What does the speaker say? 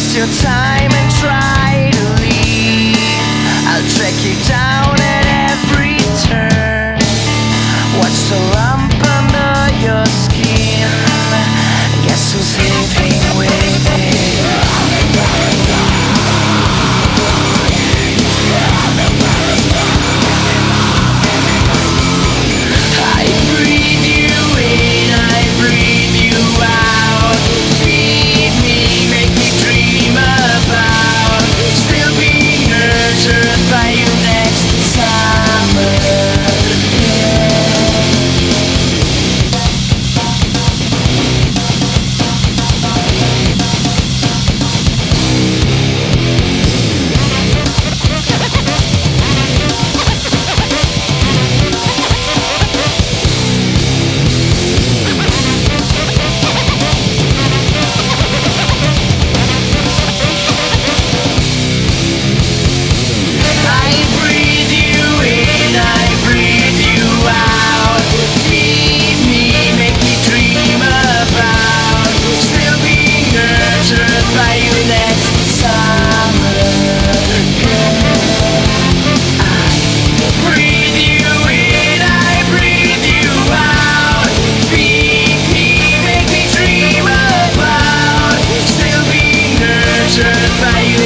waste your time and try to leave. I'll track you down at every turn. Watch the lump under your skin. Guess who's living with it? I breathe you in, I breathe you out. Feed me, make me dream about still being nurtured by you next summer. By you